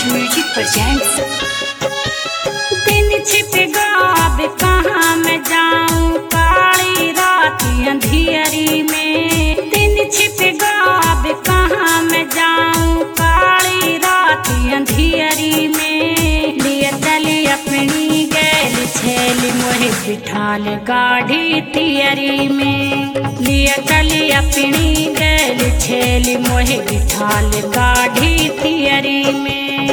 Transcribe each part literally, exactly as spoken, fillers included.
Music presents. दिन छिप गाब कहाँ मैं जाऊँ काली रात अंधियरी में। दिन छिप गाब कहाँ मैं जाऊँ काली रात अंधियरी में। लिए चली अपनी गैल छेली मोहे बिठाल गाढ़ी तियरी में। लिए चली अपनी गैल छेली मोहे बिठाल गाढ़ी तियरी में।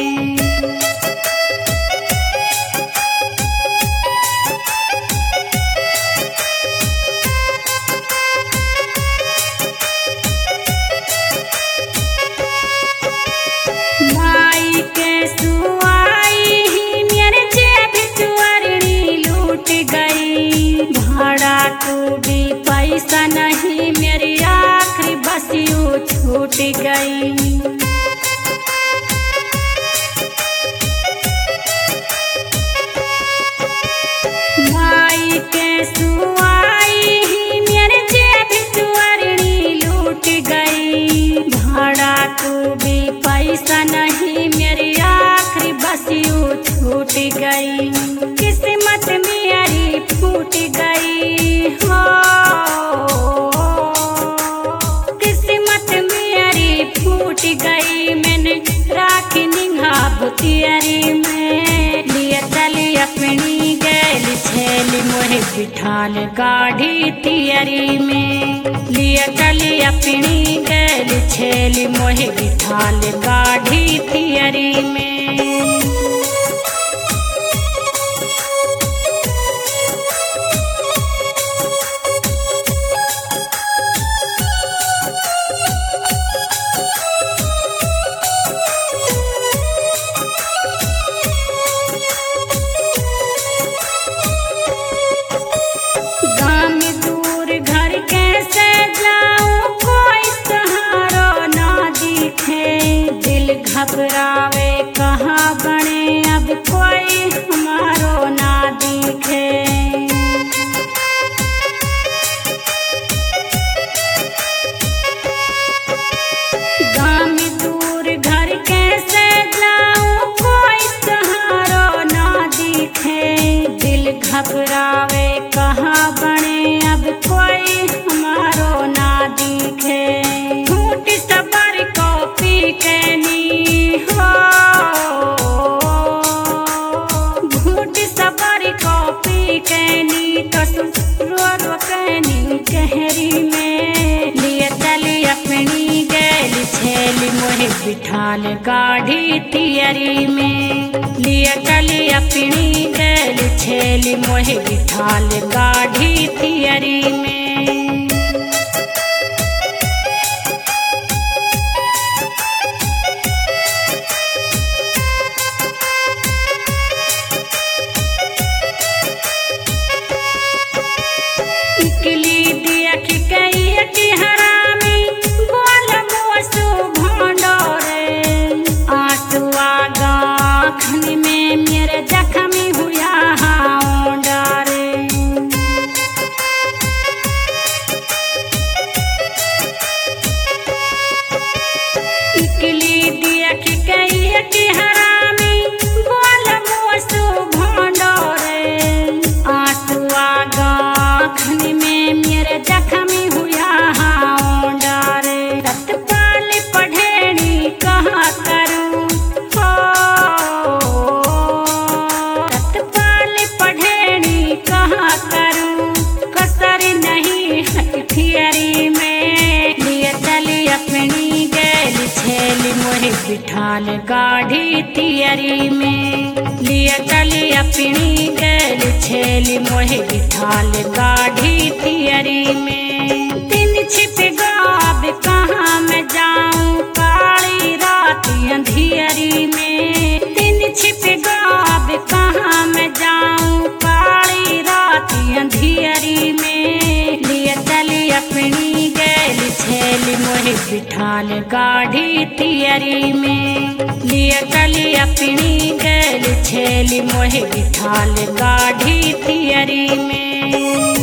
माई के सुआई ही मेरे जेब चुअरनी लूट गई। भाड़ा को भी पैसा नहीं मेरी आखिरी बस यूं छूट गई। माई के सुआई ही मेरे जेब चुअरनी लूट गई। भाड़ा को भी पैसा नहीं मेरी आखिरी बस यूं छूट गई। किस्मत मेरी फूट गई हो, किस्मत मेरी फूट गई। मैंने राखी निगाह बुतियरी में। लिए चली अपनी गैल छेली मोहे बिठाल गाढ़ी तियरी में। लिए चली अपनी गैल छेली मोहे बिठाल गाढ़ी तियरी में। गाम दूर घर कैसे जाऊं कोई सहारा ना दिखे। दिल घबरावे कहाँ बने अब कोई हमारो ना दिखे। गाम दूर घर कैसे जाऊं कोई सहारा ना दिखे। दिल घबरावे कहाँ बने अब कोई हमारो ना दिखे। झूठ सबर को पी के नी हो, झूठ सबर को पी के नी तो रो रो के नी चेहरी में। लिए चली अपनी गैल छेली मोहे बिठाल गाढ़ी तियरी में। लिए चली अपनी गैल छेली मोहे बिठाल गाढ़ी तियरी में। इकली देख गई कि हरामी बोल मोसू भंडोरे। आंसू आगा आँखन में मेरे जख्मी हुआ हाँ डारे। इकली देख गई कि हरामी बोल मोसू भंडोरे। आंसू आगा आँखन में मेरे जख्मी हुआ हाँ डारे। सतपाल पढ़ेनी कहाँ करूँ हो, सतपाल पढ़ेनी कहाँ करूँ। कसर नहीं हथियारी में। लिए चली अपनी गैल छेली मोहे बिठाल गाढ़ी तियरी में। लिए चली अपनी गैल छेली मोहे बिठाल गाढ़ी तियरी में। दिन छिप गाब कहाँ मैं जाऊँ काली रात अंधियरी में। दिन छिप गाब कहाँ मैं जाऊँ काली रात अंधियरी में। लिए चली अपनी गैल छेली मोहे बिठाल गाढ़ी तियरी में। लिए चली अपनी गैल छेली मोहे बिठाल गाढ़ी तियरी में।